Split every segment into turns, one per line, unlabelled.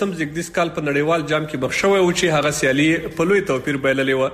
تم زیږدیز کال په نړیوال جام کې مخ شوی و چې هغه سیالي په لوی توپیر بایللې وه.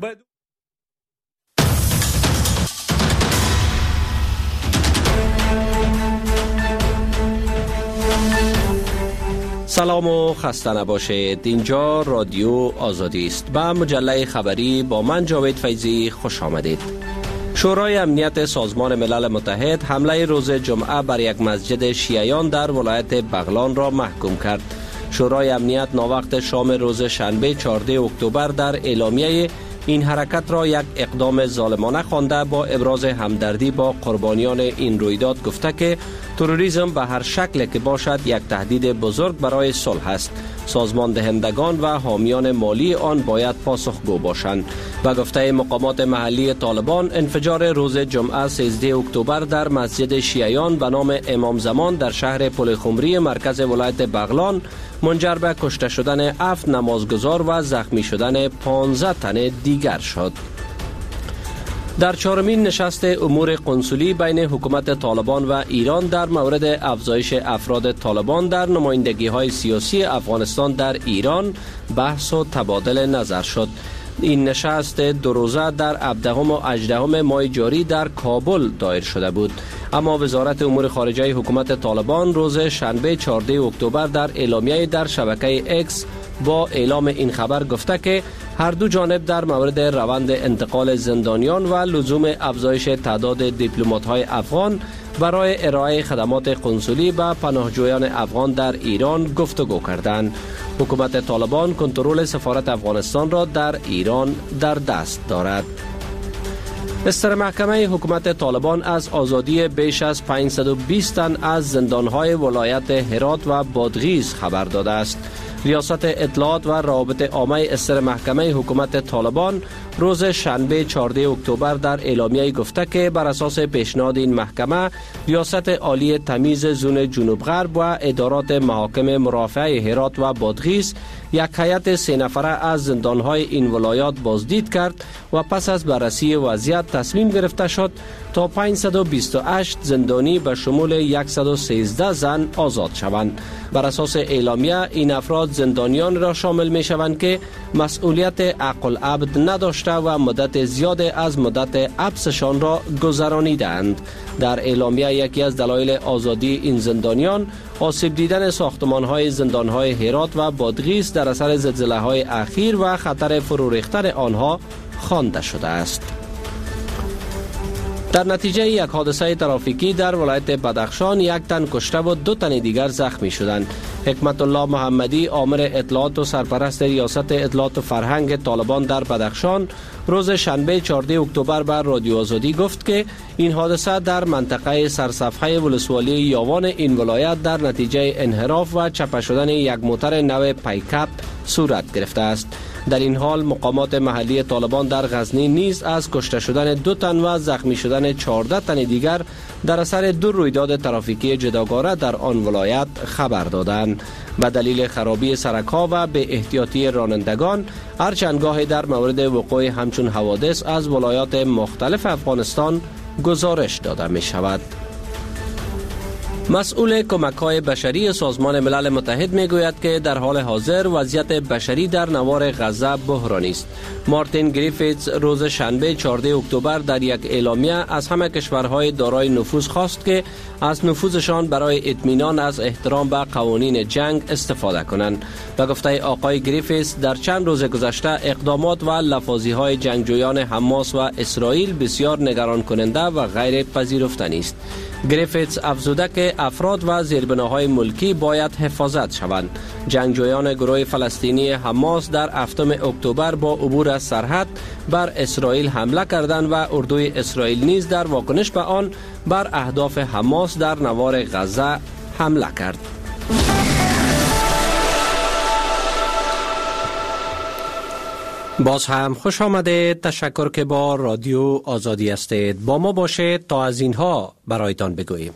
سلام و خسته نباشید. اینجا رادیو آزادی است. به مجله خبری با من جاوید فیضی خوش آمدید. شورای امنیت سازمان ملل متحد حمله روز جمعه بر یک مسجد شیعیان در ولایت بغلان را محکوم کرد. شورای امنیت ناوقت شام روز شنبه 14 اکتبر در اعلامیه این حرکت را یک اقدام ظالمانه خوانده با ابراز همدردی با قربانیان این رویداد گفته که تروریسم به هر شکل که باشد یک تهدید بزرگ برای صلح است. سازمان دهندگان و حامیان مالی آن باید پاسخگو باشند. به گفته مقامات محلی طالبان، انفجار روز جمعه 13 اکتبر در مسجد شیعیان به نام امام زمان در شهر پلخمری مرکز ولایت بغلان منجر به کشته شدن 7 نمازگزار و زخمی شدن 15 تن دیگر شد. در چهارمین نشست امور قنصلی بین حکومت طالبان و ایران در مورد افزایش افراد طالبان در نمایندگی‌های سیاسی افغانستان در ایران بحث و تبادل نظر شد. این نشست دو روزه در 17 و 18 ماه جاری در کابل دایر شده بود. اما وزارت امور خارجه حکومت طالبان روز شنبه 14 اکتبر در اعلامیه در شبکه اکس با اعلام این خبر گفته که هر دو جانب در مورد روند انتقال زندانیان و لزوم افزایش تعداد دیپلمات‌های افغان برای ارائه خدمات قنصلی به پناهجویان افغان در ایران گفتگو کردند. حکومت طالبان کنترل سفارت افغانستان را در ایران در دست دارد. استر محکمه حکومت طالبان از آزادی بیش از 520 تن از زندانهای ولایت هرات و بادغیس خبر داده است. ریاست اطلاعات و روابط عامه استر محکمه حکومت طالبان روز شنبه 14 اکتبر در اعلامیه گفته که بر اساس پیشنهاد این محکمه، ریاست عالی تمیز زون جنوب غرب و ادارات محاکم مرافعه هرات و بادغیس یک هیئت 3 نفره از زندانهای این ولایات بازدید کرد و پس از بررسی وضعیت تصمیم گرفته شد تا 528 زندانی به شمول 113 زن آزاد شوند. بر اساس اعلامیه این افراد زندانیان را شامل می شوند که مسئولیت عقل عبد نداشته و مدت زیاد از مدت حبسشان را گذرانیدند. در اعلامیه یکی از دلایل آزادی این زندانیان آسیب دیدن ساختمان‌های زندان‌های هرات و بادغیس در اثر زلزله‌های اخیر و خطر فرو ریختن آنها خوانده شده است. در نتیجه یک حادثه ترافیکی در ولایت بدخشان 1 تن کشته و 2 تن دیگر زخمی شدند. حکمت الله محمدی، آمر اطلاعات و سرپرست ریاست اطلاعات و فرهنگ طالبان در بدخشان، روز شنبه 14 اکتبر بر رادیو آزادی گفت که این حادثه در منطقه سرصفحه ولسوالی یاوان این ولایت در نتیجه انحراف و چپه شدن یک موتر نو پیکاپ صورت گرفته است. در این حال مقامات محلی طالبان در غزنی نیز از کشته شدن 2 تن و زخمی شدن 14 تن دیگر در اثر 2 رویداد ترافیکی جداگانه در آن ولایت خبر دادند. به دلیل خرابی سرک‌ها و به احتیاطی رانندگان هر چندگاهی در مورد وقوع همچون حوادث از ولایات مختلف افغانستان گزارش داده می شود. مسئول کمک‌های بشری سازمان ملل متحد می‌گوید که در حال حاضر وضعیت بشری در نوار غزه بحرانی است. مارتین گریفیتز روز شنبه 14 اکتبر در یک اعلامیه از همه کشورهای دارای نفوذ خواست که از نفوذشان برای اطمینان از احترام به قوانین جنگ استفاده کنند. به گفته آقای گریفیتز، در چند روز گذشته اقدامات و لفاظی‌های جنگجویان حماس و اسرائیل بسیار نگران کننده و غیر پذیرفتنی است. گریفیتز افزوده که افراد و زیربناهای ملکی باید حفاظت شوند. جنگجویان گروه فلسطینی حماس در 7 اکتبر با عبور از سرحد بر اسرائیل حمله کردند و اردوی اسرائیل نیز در واکنش به آن بر اهداف حماس در نوار غزه حمله کرد. باز هم خوش آمده. تشکر که با رادیو آزادی هستید. با ما باشید تا از اینها برایتان بگوییم.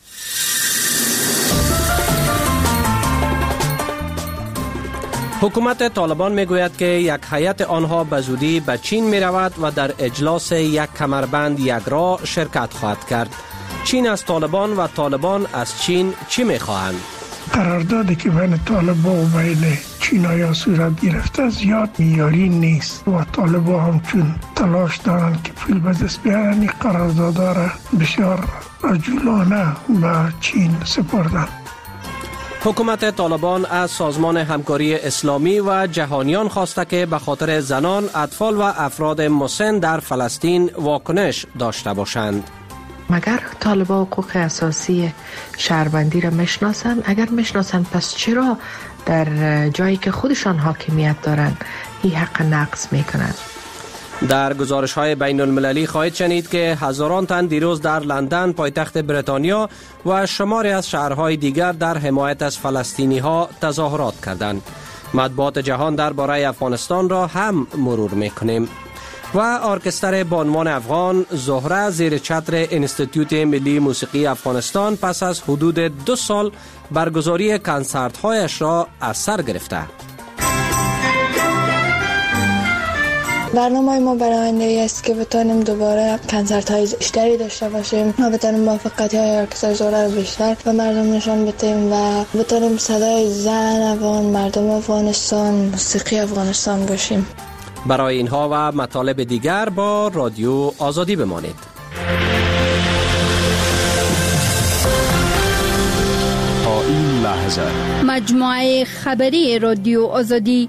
حکومت طالبان میگوید که یک هیئت آنها به زودی به چین می رود و در اجلاس یک کمربند یکرا شرکت خواهد کرد. چین از طالبان و طالبان از چین چی می خواهند؟
قراردادی که بین طالبان و بین چینایا صورت گرفته زیاد معیاری نیست و طالبان همچون تلاش دارن که پول به دست بیارن این قراردادها را بسیار عجولانه به چین سپردن.
حکومت طالبان از سازمان همکاری اسلامی و جهانیان خواسته که به خاطر زنان، اطفال و افراد مسن در فلسطین واکنش داشته باشند.
مگر طالبان حقوق اساسی شهروندی را میشناسند؟ اگر میشناسند پس چرا در جایی که خودشان حاکمیت دارند این حق نقض میکنند؟
در گزارش های بین المللی خواهید شنید که هزاران تن دیروز در لندن پایتخت بریتانیا و شماری از شهرهای دیگر در حمایت از فلسطینی ها تظاهرات کردند. مطبوعات جهان درباره افغانستان را هم مرور میکنیم. و ارکستر بانوان افغان زهره زیر چتر انستیتوت ملی موسیقی افغانستان پس از حدود 2 سال برگزاری کنسرت هایش را از سر گرفته.
برنامه ما برای آینده است که بتانیم دوباره کنسرت های بیشتری داشته باشیم و بتانیم موفقیت های ارکستر زهره رو بیشتر و مردم نشان بدیم و بتانیم صدای زن افغان، مردم افغانستان، موسیقی افغانستان باشیم.
برای اینها و مطالب دیگر با رادیو آزادی بمانید.
تا این لحظه
مجموعه خبری رادیو آزادی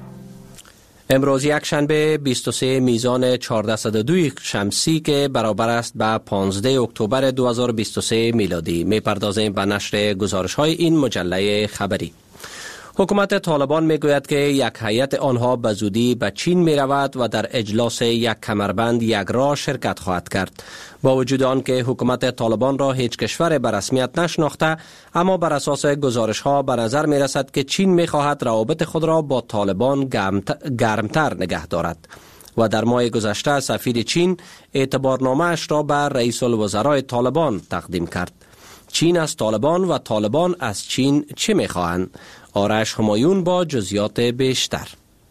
امروز یک شنبه 23 میزان 1402 شمسی که برابر است به 15 اکتبر 2023 میلادی. میپردازیم به نشر گزارش های این مجله خبری. حکومت طالبان میگوید که یک هیئت آنها به زودی به چین می رود و در اجلاس یک کمربند یک راه شرکت خواهد کرد. با وجود آن که حکومت طالبان را هیچ کشور به رسمیت نشناخته، اما بر اساس گزارش ها به نظر می رسد که چین می خواهد روابط خود را با طالبان گرمتر نگه دارد. و در ماه گذشته سفیر چین اعتبارنامه اش را به رئیس الوزرای طالبان تقدیم کرد. چین از طالبان و طالبان از چین چه می خواهند؟ آرش همایون با جزئیات بیشتر.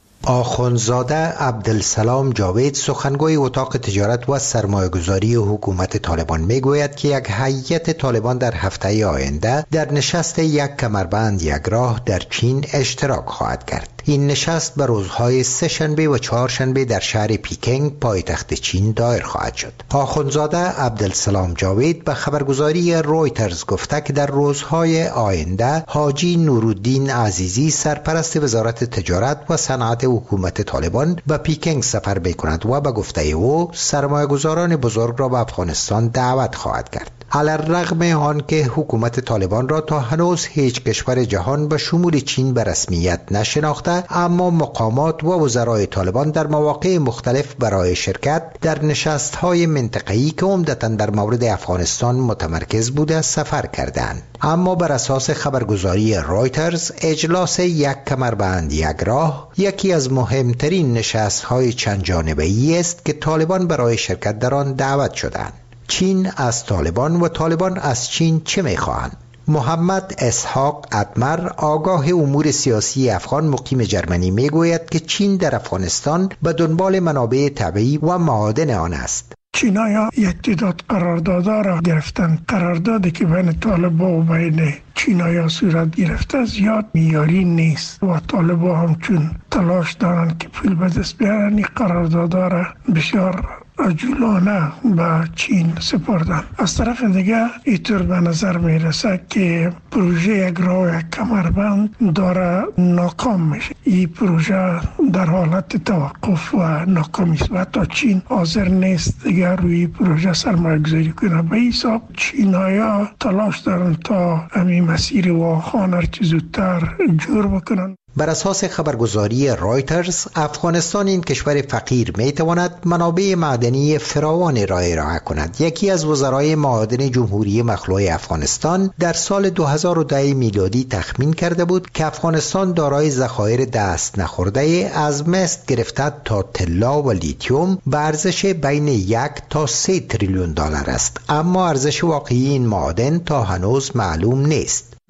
آخوندزاده عبدالسلام جاوید سخنگوی اتاق تجارت و سرمایه‌گذاری حکومت طالبان میگوید که یک هیئت طالبان در هفته آینده در نشست یک کمربند یک راه در چین اشتراک خواهد کرد. این نشست به روزهای سه‌شنبه و چهارشنبه در شهر پیکنگ پایتخت چین دایر خواهد شد. آخوندزاده عبدالسلام جاوید به خبرگزاری رویترز گفته که در روزهای آینده حاجی نورالدین عزیزی سرپرست وزارت تجارت و صنعت حکومت طالبان به پیکنگ سفر می‌کند و به گفته او سرمایه‌گذاران بزرگ را به افغانستان دعوت خواهد کرد. علی‌الرغم آنکه حکومت طالبان را تا هنوز هیچ کشور جهان به شمول چین به رسمیت نشناخته، اما مقامات و وزرای طالبان در مواقع مختلف برای شرکت در نشست‌های منطقه‌ای که عمدتاً در مورد افغانستان متمرکز بوده سفر کردند. اما بر اساس خبرگزاری رویترز اجلاس یک کمربند یک راه یکی از مهمترین نشست‌های چند جانبه‌ای است که طالبان برای شرکت در آن دعوت شدند. چین از طالبان و طالبان از چین چه می‌خواهند؟ محمد اسحاق ادمر آگاه امور سیاسی افغان مقیم جرمنی میگوید که چین در افغانستان به دنبال منابع طبیعی و معادن آن است.
چینایا یک تعداد قراردادها را گرفتند. قراردادی که بین طالبان و بین چینایا صورت گرفته زیاد معیاری نیست و طالبان همچون تلاش دارند که پول به دست بیارن این قراردادها را بسیار عجولانه به چین سپردن. از طرف دیگه اینطور به نظر میرسه که پروژه یک راه یک کمربند داره ناکام میشه. این پروژه در حالت توقف و ناکامی است و حتی چین حاضر نیست دیگر روی پروژه سرمایه گذاری کنه. به حساب چینایا تلاش دارن تا همین مسیر واخوان هر چه زودتر جور بکنن.
بر اساس خبرگزاری رویترز افغانستان این کشور فقیر میتواند منابع معدنی فراوانی را ارائه کند. یکی از وزرای معادن جمهوری مخلوع افغانستان در سال 2010 میلادی تخمین کرده بود که افغانستان دارای ذخایر دست نخورده از مس گرفته تا طلا و لیتیوم به ارزش بین 1 تا 3 تریلیون دلار است، اما ارزش واقعی این معادن تا هنوز معلوم نیست.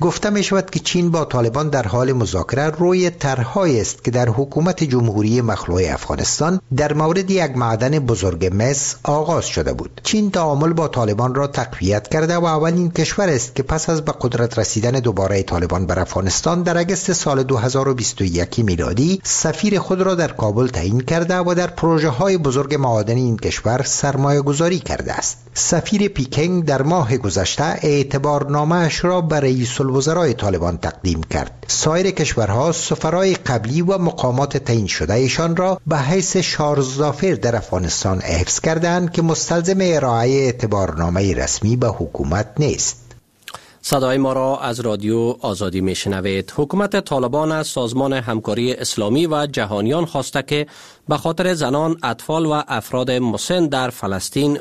گفته می شود که چین با طالبان در حال مذاکره روی طرح‌هایی است که در حکومت جمهوری مخلوع افغانستان در مورد یک معدن بزرگ مس آغاز شده بود. چین تعامل با طالبان را تقویت کرده و اولین کشور است که پس از به قدرت رسیدن دوباره طالبان بر افغانستان در اگست سال 2021 میلادی سفیر خود را در کابل تعیین کرده و در پروژه‌های بزرگ معادن این کشور سرمایه‌گذاری کرده است. سفیر پیکنگ در ماه گذشته اعتبارنامه‌اش را به رئیس الوزرای طالبان تقدیم کرد. سایر کشورها سفرای قبلی و مقامات تعیین شده ایشان را به حیث شارزافر در افغانستان حفظ کردند که مستلزم ارائه اعتبارنامه رسمی به حکومت نیست.
صدای ما را از رادیو آزادی می شنوید. حکومت طالبان از سازمان همکاری اسلامی و جهانیان خواسته که به خاطر زنان، اطفال و افراد مسن در فلسطین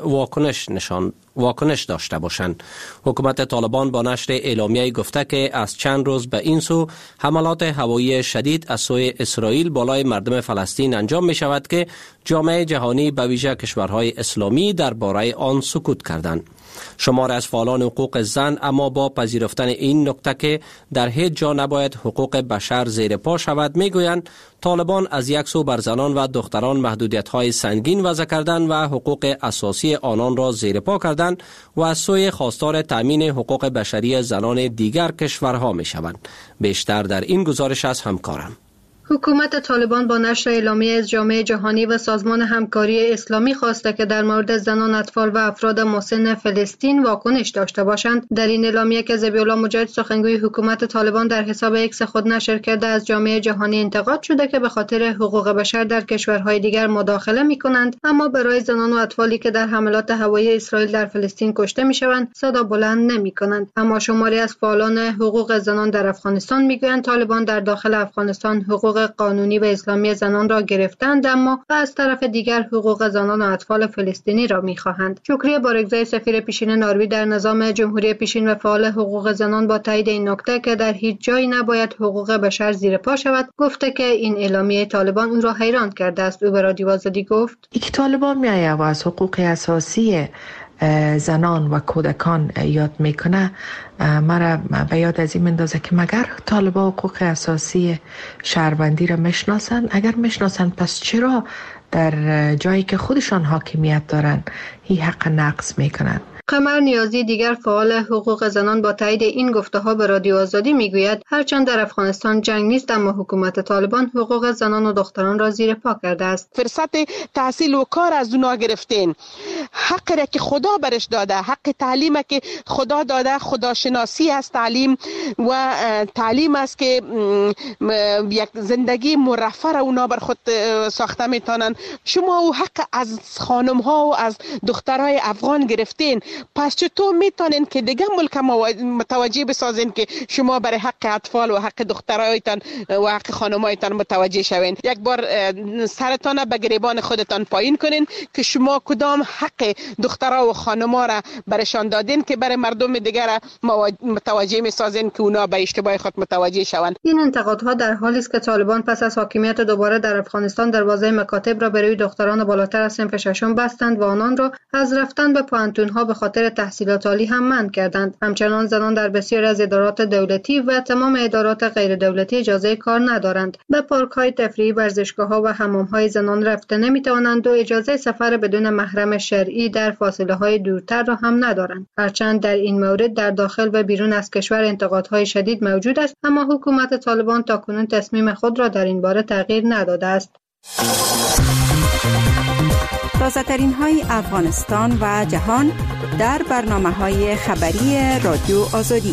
واکنش داشته باشند. حکومت طالبان با نشر اعلامیه گفته که از چند روز به این سو حملات هوایی شدید از سوی اسرائیل بالای مردم فلسطین انجام می شود که جامعه جهانی به ویژه کشورهای اسلامی درباره آن سکوت کردند. شمار از فعالان حقوق زن اما با پذیرفتن این نکته که در هیچ جا نباید حقوق بشر زیر پا شود میگویند طالبان از یک سو بر زنان و دختران محدودیت‌های سنگین وضع کردند و حقوق اساسی آنان را زیر پا کردند و از سوی خواستار تامین حقوق بشری زنان دیگر کشورها میشوند. بیشتر در این گزارش از همکارم.
حکومت طالبان با نشر اعلامیه از جامعه جهانی و سازمان همکاری اسلامی خواسته که در مورد زنان، اطفال و افراد مسن فلسطین واکنش داشته باشند. در این اعلامیه که ذبیح‌الله مجاهد سخنگوی حکومت طالبان در حساب ایکس خود نشر کرده از جامعه جهانی انتقاد شده که به خاطر حقوق بشر در کشورهای دیگر مداخله می‌کنند، اما برای زنان و اطفالی که در حملات هوایی اسرائیل در فلسطین کشته می‌شوند صدا بلند نمی‌کنند. اما شماری از فعالان حقوق زنان در افغانستان می‌گویند طالبان در داخل افغانستان حقوق قانونی و اسلامی زنان را گرفتند، اما از طرف دیگر حقوق زنان و اطفال فلسطینی را می‌خواهند. شکریه بارگزای سفیر پیشین نروژ در نظام جمهوری پیشین و فعال حقوق زنان با تایید این نکته که در هیچ جایی نباید حقوق بشر زیر پا شود گفته که این اعلامیه طالبان او را حیران کرده است. او به رادیو آزادی گفت
که طالبان میآید و از حقوق اساسی زنان و کودکان یاد میکنه، مرا به یاد از این مندازه که مگر طالبان حقوق اساسی شهروندی را میشناسن؟ اگر میشناسن پس چرا در جایی که خودشان حاکمیت دارن این حق نقض میکنن؟
قمر نیازی دیگر فعال حقوق زنان با تایید این گفته‌ها به رادیو آزادی میگوید هرچند در افغانستان جنگ نیست اما حکومت طالبان حقوق زنان و دختران را زیر پا کرده است.
فرصت تحصیل و کار از اونا گرفتین، حقی را که خدا برش داده، حق تعلیم که خدا داده، خداشناسی است تعلیم و تعلیم است که یک زندگی مرفه را اونا بر خود ساخته میتونن. شما او حق از خانم ها و از دخترای افغان گرفتین، پس چطور میتونین که دیگه ملک متوجه بسازین که شما برای حق اطفال و حق دخترایتان و حق خانمایتان متوجه شوین؟ یک بار سرتان به گریبان خودتان پایین کنین که شما کدام حق دخترها و خانما را برشان دادین که برای مردم دیگر متوجه میسازین که اونا به اشتباه خود متوجه شوند.
این انتقادها در حالی است که طالبان پس از حاکمیت دوباره در افغانستان دروازه مکاتب را برای دختران بالاتر از صنف ششم بستند و آنان را از رفتن به پوهنتون‌ها به خاطر تحصیلات عالی هم منع کردند. همچنان زنان در بسیاری از ادارات دولتی و تمام ادارات غیر دولتی اجازه کار ندارند. به پارک‌های تفریحی، ورزشگاه‌ها و حمام‌های زنان رفته نمی‌توانند و اجازه سفر بدون محرم شرعی در فاصله‌های دورتر را هم ندارند. هرچند در این مورد در داخل و بیرون از کشور انتقادهای شدید موجود است، اما حکومت طالبان تاکنون تصمیم خود را در این باره تغییر نداده است.
تازه‌ترین های افغانستان و جهان در برنامه‌های خبری رادیو آزادی.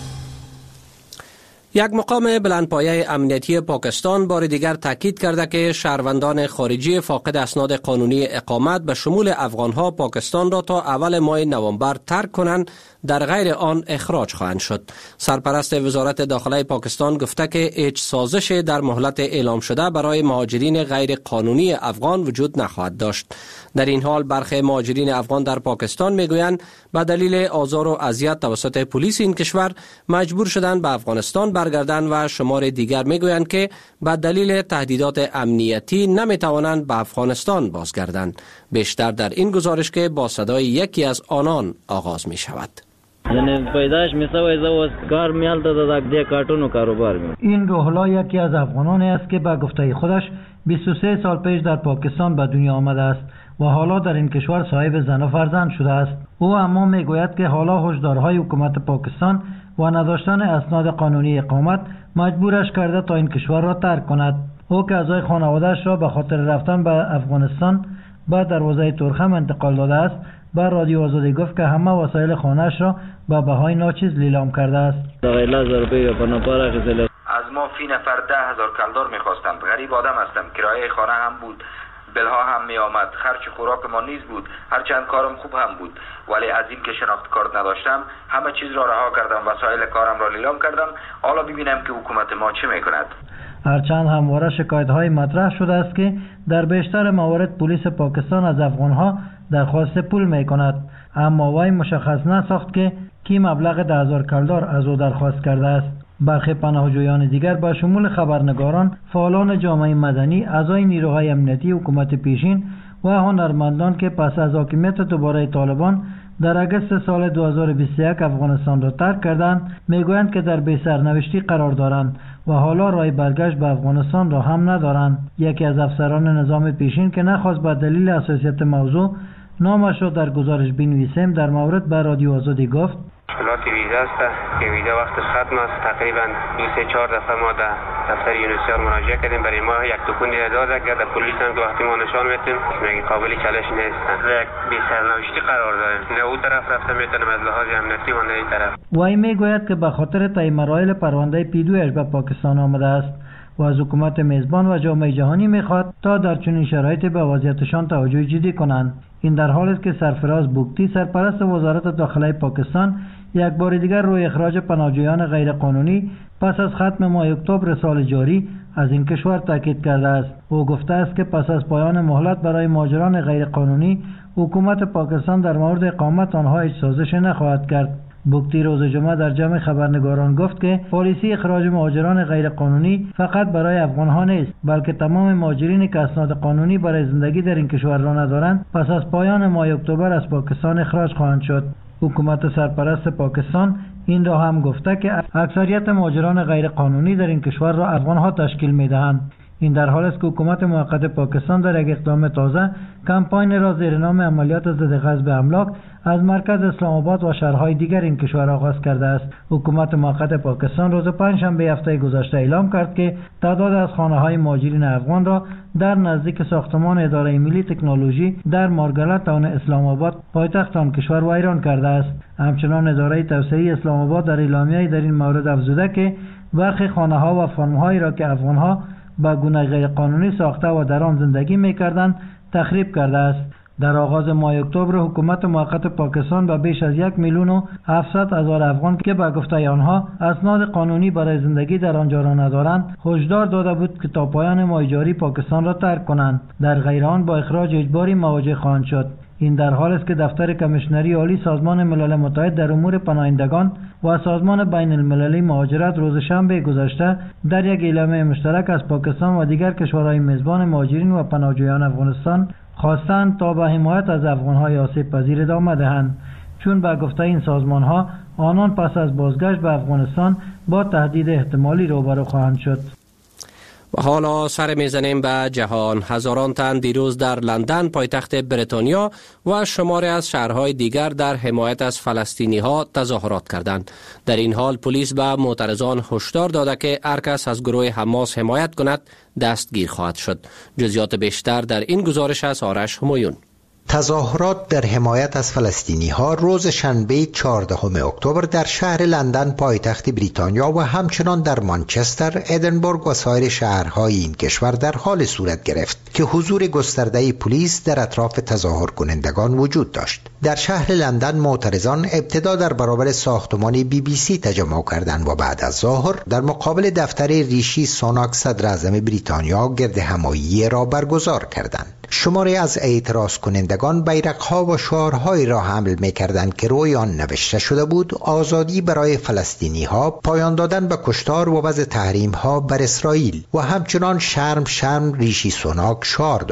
یک مقام بلندپایه امنیتی پاکستان بار دیگر تاکید کرده که شهروندان خارجی فاقد اسناد قانونی اقامت به شمول افغانها پاکستان را تا اول ماه نوامبر ترک کنند، در غیر آن اخراج خواهند شد. سرپرست وزارت داخله پاکستان گفته که هیچ سازش در مهلت اعلام شده برای مهاجرین غیر قانونی افغان وجود نخواهد داشت. در این حال برخی مهاجرین افغان در پاکستان میگویند به دلیل آزار و اذیت توسط پلیس این کشور مجبور شدند به افغانستان برگردند و شمار دیگر میگویند که به دلیل تهدیدات امنیتی نمیتوانند به افغانستان بازگردند. بیشتر در این گزارش که با صدای یکی از آنان آغاز می شود.
یعنی پیداش میسوی زو کار میال داده ده کارتون و کاروبار می.
این روحلا یکی از افغانانی است که به گفته خودش 23 سال پیش در پاکستان به دنیا آمده است و حالا در این کشور صاحب زن و فرزند شده است. او اما میگوید که حالا هشدارهای حکومت پاکستان و نداشتن اسناد قانونی اقامت مجبورش کرده تا این کشور را ترک کند. او که اعضای خانواده‌اش را به خاطر رفتن به افغانستان به دروازه ترخم انتقال داده است، به رادیو آزادی گفت که همه وسایل خانه‌اش را به بهای ناچیز لیلام کرده است.
از ما فی نفر 10,000 کلدار می‌خواستند. غریب آدم هستم، کرایه خانه هم بود، بلها هم می آمد، خرچ خوراک ما نیز بود، هرچند کارم خوب هم بود، ولی از این که شناخت کارت نداشتم همه چیز را رها کردم، وسایل کارم را لیلام کردم. حالا ببینم که حکومت ما چه میکند.
هرچند همواره شکایت‌های مطرح شده است که در بیشتر موارد پلیس پاکستان از افغان‌ها درخواست پول میکند، اما وی مشخص نساخت که کی مبلغ 10,000 کلدار از او درخواست کرده است. برخی پناهجویان دیگر به شمول خبرنگاران، فعالان جامعه مدنی، اعضای نیروهای امنیتی حکومت پیشین و هنرمندان که پس از حاکمیت دوباره طالبان در اگست سال 2021 افغانستان را ترک کردند، میگویند که در بی سرنوشتی قرار دارند و حالا راه برگشت به افغانستان را هم ندارند. یکی از افسران نظام پیشین که نخواست به دلیل حساسیت موضوع نامش را در گزارش بنویسیم، در مورد به رادیو آزادی گفت:
مشکلات ویزا است که ویزا وقتش ختم است. تقریبا 2-4 دفعه ما در دفتر یونیسیار مراجعه کردیم، برای ما یک تکونی داده که در پلیس هم که وقتی ما نشان میتیم میگه قابل چالش نیستن. یک بی سرنوشتی قرار داریم، نه اون طرف رفته میتونم از لحاظ امنیتی و نه این طرف.
وی میگوید که به خاطر طی مراحل پرونده پیدویش به پاکستان آمده است و از حکومت میزبان و جامعه جهانی میخواد تا در چنین شرایطی به وضعیتشان توجه جدی کنند. این در حالی است که سرفراز بوگتی، سرپرست وزارت داخله پاکستان، یک بار دیگر روی اخراج پناهجویان غیرقانونی پس از ختم ماه اکتبر سال جاری از این کشور تاکید کرده است. او گفته است که پس از پایان مهلت برای مهاجران غیرقانونی، حکومت پاکستان در مورد اقامت آنها هیچ سازشی نخواهد کرد. بوگتی روز جمعه در جمع خبرنگاران گفت که پالیسی اخراج مهاجران غیرقانونی فقط برای افغان‌ها نیست، بلکه تمام مهاجرینی که اسناد قانونی برای زندگی در این کشور را ندارند پس از پایان ماه اکتبر از پاکستان اخراج خواهند شد. حکومت سرپرست پاکستان این را هم گفته که اکثریت مهاجران غیرقانونی در این کشور را افغان‌ها تشکیل می‌دهند. این در حالی است که حکومت موقت پاکستان در یک اقدام تازه کمپاین را زیر نام عملیات ضد غصب املاک از مرکز اسلام آباد و شهرهای دیگر این کشور آغاز کرده است. حکومت موقت پاکستان روز پنجشنبه هفته گذشته اعلام کرد که تعداد از خانه‌های مهاجرین افغان را در نزدیک ساختمان اداره ملی تکنولوژی در مارگله تاون اسلام آباد پایتخت آن کشور ویران کرده است. همچنان اداره توسعه اسلام آباد در اعلامیه‌ای در این مورد افزوده که برخی خانه‌ها و فرم‌هایی را که افغان‌ها به گونه غیرقانونی ساخته و در آن زندگی می‌کردند تخریب کرده است. در آغاز ماه اکتبر حکومت موقت پاکستان به بیش از 1,700,000 افغان که به گفته آنها اسناد قانونی برای زندگی در آنجا را ندارند هشدار داده بود که تا پایان ماه جاری پاکستان را ترک کنند، در غیر آن با اخراج اجباری مواجه خواهند شد. این در حالی است که دفتر کمیشنری عالی سازمان ملل متحد در امور پناهندگان و سازمان بین المللی مهاجرت روز شنبه گذشته در یک اعلامیه مشترک از پاکستان و دیگر کشورهای میزبان مهاجرین و پناهجویان افغانستان خواستند تا به حمایت از افغان‌های آسیب پذیر ادامه دهند، چون به گفته این سازمان‌ها آنان پس از بازگشت به افغانستان با تهدید احتمالی روبرو خواهند شد.
و حالا سر میزنیم به جهان. هزاران تن دیروز در لندن پایتخت بریتانیا و شماری از شهرهای دیگر در حمایت از فلسطینی ها تظاهرات کردند. در این حال پلیس به معترضان هشدار داده که هر کس از گروه حماس حمایت کند دستگیر خواهد شد. جزئیات بیشتر در این گزارش از آرش همایون.
تظاهرات در حمایت از فلسطینی ها روز شنبه 14 اکتبر در شهر لندن پایتخت بریتانیا و همچنان در منچستر، ادینبورگ و سایر شهرهای این کشور در حال صورت گرفت که حضور گسترده پلیس در اطراف تظاهر کنندگان وجود داشت. در شهر لندن معترضان ابتدا در برابر ساختمان BBC تجمع کردند و بعد از ظهر در مقابل دفتر ریشی سوناک صدر اعظم بریتانیا گرد همایی را برگزار کردند. شماری از اعتراض کنندگان بیرق‌ها و شعارهایی را حمل می‌کردند که روی آن نوشته شده بود: آزادی برای فلسطینی‌ها، پایان دادن به کشتار و وضع تحریم‌ها بر اسرائیل، و همچنان شرم ریشی سوناک شعار دادند.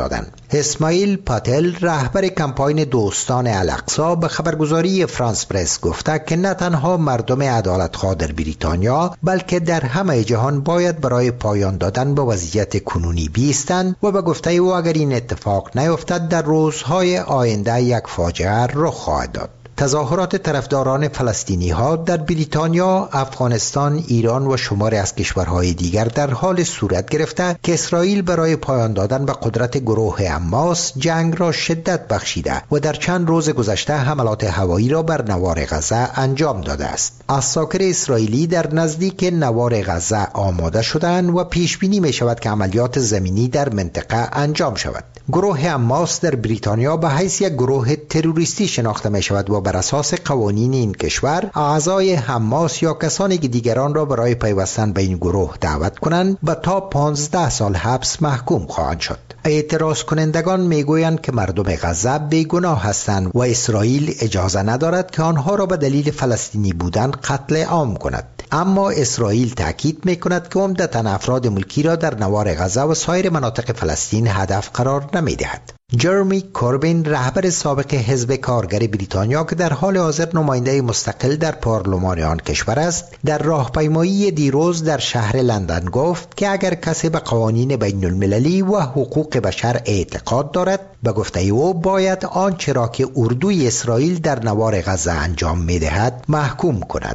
اسماعیل پاتل رهبر کمپاین دوستان الاقصی به خبرگزاری فرانس پرس گفته که نه تنها مردم عدالتخواه در بریتانیا بلکه در همه جهان باید برای پایان دادن به وضعیت کنونی بیستند و به گفته او اگر این اتفاق نیفتد در روزهای آینده یک فاجعه رخ خواهد داد. تظاهرات طرفداران فلسطینی ها در بریتانیا، افغانستان، ایران و شماری از کشورهای دیگر در حال صورت گرفته که اسرائیل برای پایان دادن به قدرت گروه حماس جنگ را شدت بخشیده و در چند روز گذشته حملات هوایی را بر نوار غزه انجام داده است. عساکر اسرائیلی در نزدیک نوار غزه آماده شدند و پیش بینی می شود که عملیات زمینی در منطقه انجام شود. گروه حماس در بریتانیا به حیث یک گروه تروریستی شناخته می شود و بر اساس قوانین این کشور اعضای حماس یا کسانی که دیگران را برای پیوستن به این گروه دعوت کنند به تا 15 سال حبس محکوم خواهند شد. اعتراض کنندگان میگویند که مردم غزه بیگناه هستند و اسرائیل اجازه ندارد که آنها را به دلیل فلسطینی بودن قتل عام کند. اما اسرائیل تاکید میکند که عمدتاً افراد ملکی را در نوار غزه و سایر مناطق فلسطین هدف قرار نمیدهد. جرمی کوربین رهبر سابق حزب کارگر بریتانیا که در حال حاضر نماینده مستقل در پارلمان آن کشور است، در راهپیمایی دیروز در شهر لندن گفت که اگر کسی به قوانین بین المللی و حقوق بشر اعتقاد دارد، به گفته او باید آنچه را که اردوی اسرائیل در نوار غزه انجام میدهد محکوم کند.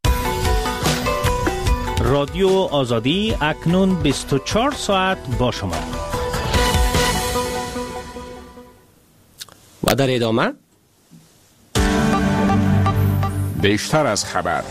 رادیو آزادی اکنون 24 ساعت با شما.
و در ادامه
بیشتر از خبر.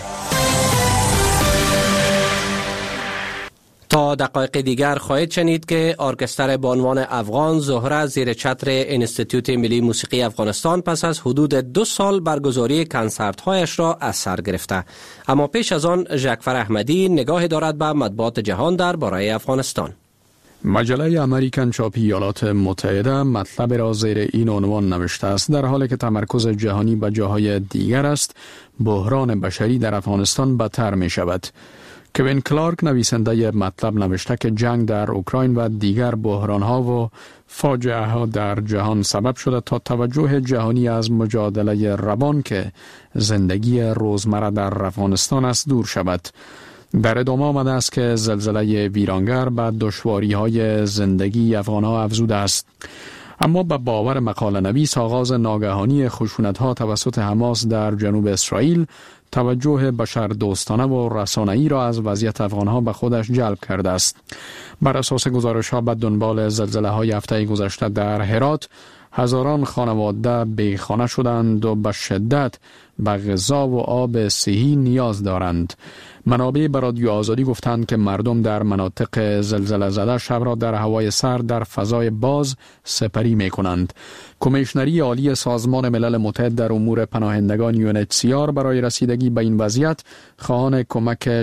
تا دقایق دیگر خواهید شنید که ارکستر بانوان افغان زهره زیر چتر انستیتوت ملی موسیقی افغانستان پس از حدود 2 سال برگزاری کنسرت‌هایش را از سر گرفته. اما پیش از آن ژکفر احمدی نگاهی دارد به مطبوعات جهان درباره افغانستان.
مجله امریکن چاپی ایالات متحده مطلب را زیر این عنوان نوشته است: در حالی که تمرکز جهانی به جاهای دیگر است، بحران بشری در افغانستان بدتر می شود. کوین کلارک نویسنده مطلب نوشته که جنگ در اوکراین و دیگر بحران‌ها و فاجعه ها در جهان سبب شده تا توجه جهانی از مجادله روان که زندگی روزمره در افغانستان است دور شود. در ادامه آمده است که زلزله ویرانگر به دشواری‌های زندگی افغان‌ها افزوده است. اما به باور مقاله نویس، آغاز ناگهانی خشونت‌ها توسط حماس در جنوب اسرائیل توجه بشردوستانه و رسانه‌ای را از وضعیت افغان‌ها به خودش جلب کرده است. بر اساس گزارش‌ها به دنبال زلزله‌های هفته گذشته در هرات، هزاران خانواده بیخانه شدند و به شدت به غذا و آب صحی نیاز دارند. منابع به رادیو آزادی گفتند که مردم در مناطق زلزله زده شب را در هوای سرد در فضای باز سپری می کنند. کمیشنری عالی سازمان ملل متحد در امور پناهندگان UNHCR برای رسیدگی به این وضعیت خواهان کمک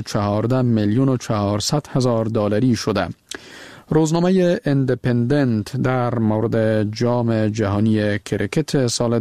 14,400,000 دلاری شده. روزنامه اندپندنت در مورد جام جهانی کرکت سال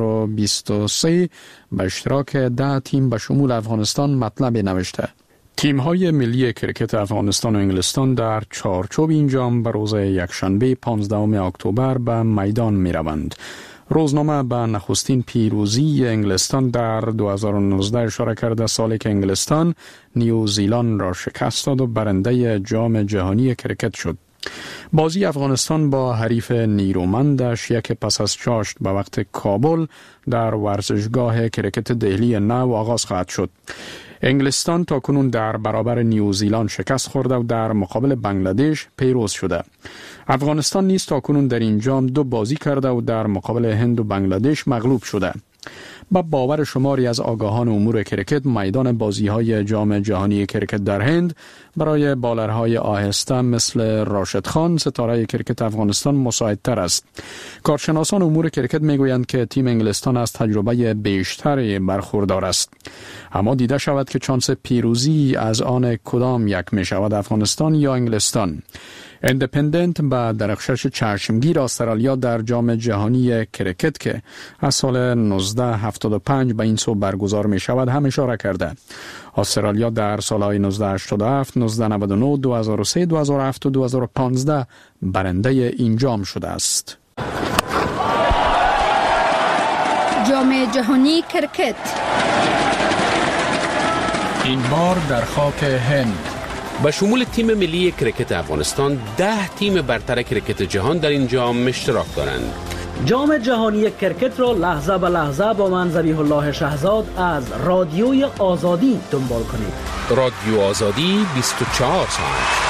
2023 به اشتراک 10 تیم به شمول افغانستان مطلب نوشته: تیم‌های ملی کرکت افغانستان و انگلستان در چارچوب این جام به روز یکشنبه 15 اکتبر به میدان می‌روند. روزنامه به نخستین پیروزی انگلستان در 2019 اشاره کرده، سالی که انگلستان نیوزیلند را شکست داد و برنده جام جهانی کرکت شد. بازی افغانستان با حریف نیرومندش یک پس از چاشت به وقت کابل در ورزشگاه کرکت دهلی نو آغاز خواهد شد. انگلستان تاکنون در برابر نیوزیلند شکست خورده و در مقابل بنگلادش پیروز شده. افغانستان نیز تاکنون در این جام 2 بازی کرده و در مقابل هند و بنگلادش مغلوب شده. با باور شماری از آگاهان امور کرکت، میدان بازی‌های جام جهانی کرکت در هند برای بالرهای آهسته مثل راشد خان ستاره کرکت افغانستان مساعدتر است. کارشناسان امور کرکت میگویند که تیم انگلستان از تجربه بیشتری برخوردار است. اما دیده شود که چانس پیروزی از آن کدام یک می شود، افغانستان یا انگلستان. اندپندنت با درخشش چشمگیر استرالیا در جام جهانی کرکت که از سال 1975 به این سو برگزار می شود هم اشاره کرده. استرالیا در سالهای 1987، 1999، 2003، 2007 و 2015 برنده این جام شده است.
جام جهانی کرکت
این بار در خاک هند.
به شمول تیم ملی کرکت افغانستان 10 تیم برتر کرکت جهان در این جام اشتراک دارند.
جام جهانی کرکت را لحظه به لحظه با من ذبیح الله شهزاد از رادیوی آزادی دنبال کنید.
رادیو آزادی 24 ساعت.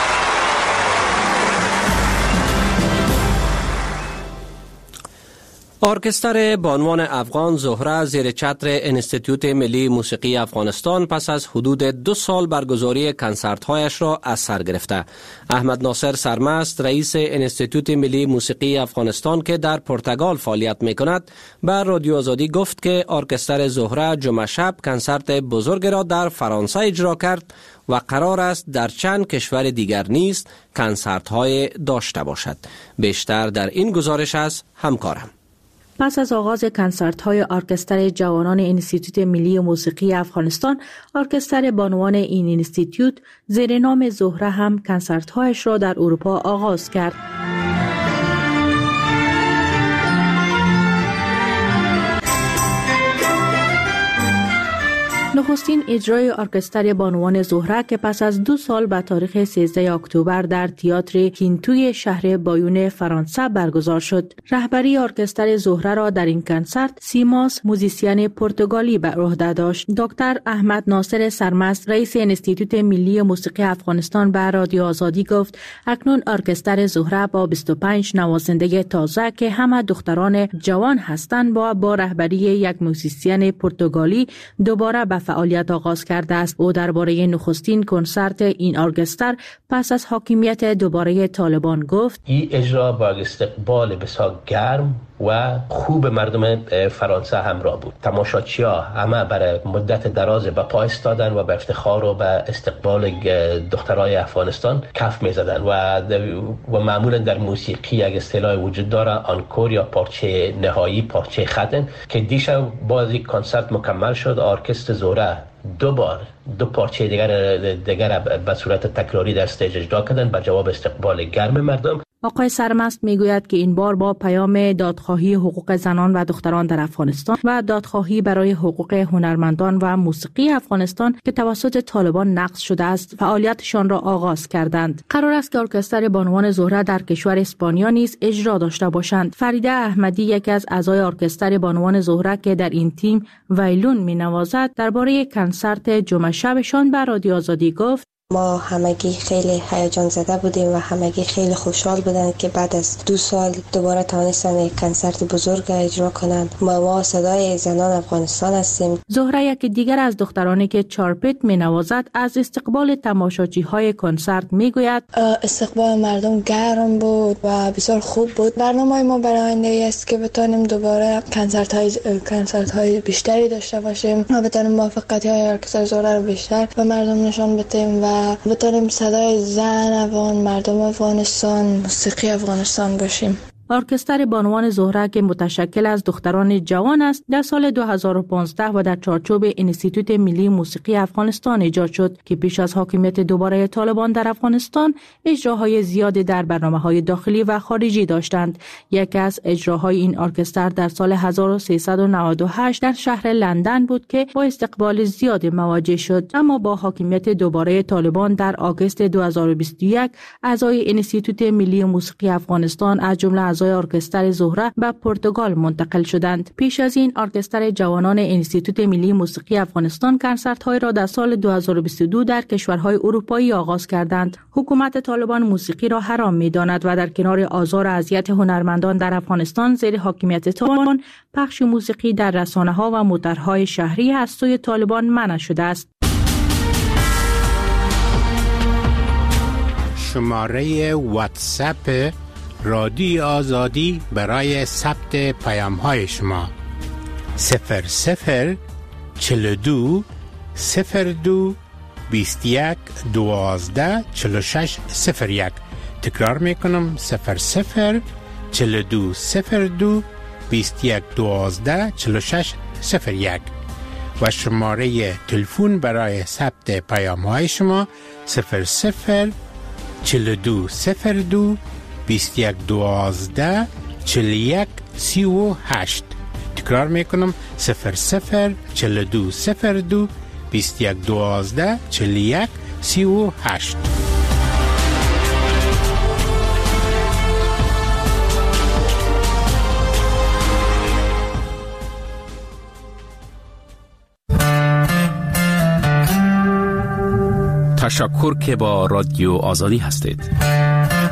ارکستر بانوان افغان زهره زیر چتر انستیتوت ملی موسیقی افغانستان پس از حدود 2 سال برگزاری کنسرت‌هایش را از سر گرفته. احمد ناصر سرمست رئیس انستیتوت ملی موسیقی افغانستان که در پرتغال فعالیت می‌کند به رادیو آزادی گفت که ارکستر زهره جمعه شب کنسرت بزرگ را در فرانسه اجرا کرد و قرار است در چند کشور دیگر نیز کنسرت‌های داشته باشد. بیشتر در این گزارش از همکارم.
پس از آغاز کنسرت‌های ارکستر جوانان انستیتوت ملی موسیقی افغانستان، ارکستر بانوان این انستیتوت زیر نام زهره هم کنسرت‌هایش را در اروپا آغاز کرد. نخستین اجرای ارکستر بانوان زهره که پس از 2 سال به تاریخ 13 اکتبر در تئاتر کینتوی شهر بایون فرانسه برگزار شد. رهبری ارکستر زهره را در این کنسرت سیماس موزیسین پرتغالی به عهده داشت. دکتر احمد ناصر سرمست رئیس انستیتوت ملی موسیقی افغانستان به رادیو آزادی گفت اکنون ارکستر زهره با 25 نوازنده تازه که همه دختران جوان هستند با رهبری یک موزیسین پرتغالی دوباره به فعالیت آغاز کرده است. او درباره نخستین کنسرت این ارکستر پس از حاکمیت دوباره طالبان گفت
این اجرا با استقبال بسیار گرم و خوب مردم فرانسه همراه بود. تماشاچی‌ها همه برای مدت دراز به پا ایستادن و به افتخار و به استقبال دخترای افغانستان کف می‌زدن و معمولا در موسیقی یک اصطلاح وجود داره آنکور یا پارچه نهایی، پارچه ختم، که دیشب بازی کنسرت مکمل شد. ارکستر زهره 2 بار 2 پارچه دیگر به صورت تکراری در استیج اجرا کردن به جواب استقبال گرم مردم.
آقای سرمست میگوید که این بار با پیام دادخواهی حقوق زنان و دختران در افغانستان و دادخواهی برای حقوق هنرمندان و موسیقی افغانستان که توسط طالبان نقض شده است فعالیتشان را آغاز کردند. قرار است که ارکستر بانوان زهره در کشور اسپانیا نیز اجرا داشته باشند. فریده احمدی یکی از اعضای ارکستر بانوان زهره که در این تیم ویلون مینوازد درباره کنسرت جمعه شبشان به رادیو آزادی گفت
ما همگی خیلی هیجان زده بودیم و همگی خیلی خوشحال بودن که بعد از 2 سال دوباره توانستن یک کنسرت بزرگ اجرا کنند. ما صدای زنان افغانستان هستیم.
زهره یکی دیگر از دخترانی که چارپت می‌نوازد از استقبال تماشاچی‌های کنسرت میگوید
استقبال مردم گرم بود و بسیار خوب بود. برنامه ما برای آینده است که بتونیم دوباره کنسرت‌های بیشتری داشته باشیم و بتونیم موفقیت‌های ارکستر زهره رو بیشتر به مردم نشان بدیم و بتونیم صدای زن افغان، مردم افغانستان، موسیقی افغانستان باشیم.
ارکستر بانوان زهره که متشکل از دختران جوان است در سال 2015 و در چارچوب انستیتوت ملی موسیقی افغانستان ایجاد شد که پیش از حاکمیت دوباره طالبان در افغانستان اجراهای زیادی در برنامه‌های داخلی و خارجی داشتند. یکی از اجراهای این ارکستر در سال 1398 در شهر لندن بود که با استقبال زیادی مواجه شد، اما با حاکمیت دوباره طالبان در آگوست 2021 اعضای انستیتوت ملی موسیقی افغانستان از جمله اعضای ارکستر زهره به پرتغال منتقل شدند. پیش از این ارکستر جوانان انستیتوت ملی موسیقی افغانستان کنسرت‌های را در سال 2022 در کشورهای اروپایی آغاز کردند. حکومت طالبان موسیقی را حرام می‌داند و در کنار آزار و اذیت هنرمندان در افغانستان زیر حاکمیت طالبان پخش موسیقی در رسانه‌ها و موترهای شهری از سوی طالبان منع شده است.
شماره واتساپ رادیو آزادی برای ثبت پیام‌های شما 00 42 02 21 12 46 01. تکرار میکنم 00 42 02 21 12 46 01 و شماره تلفن برای ثبت پیام‌های شما 00 42 02 21 12 41 38. تکرار میکنم 00 42 02 21 12 41 38.
تشکر که با رادیو آزادی هستید.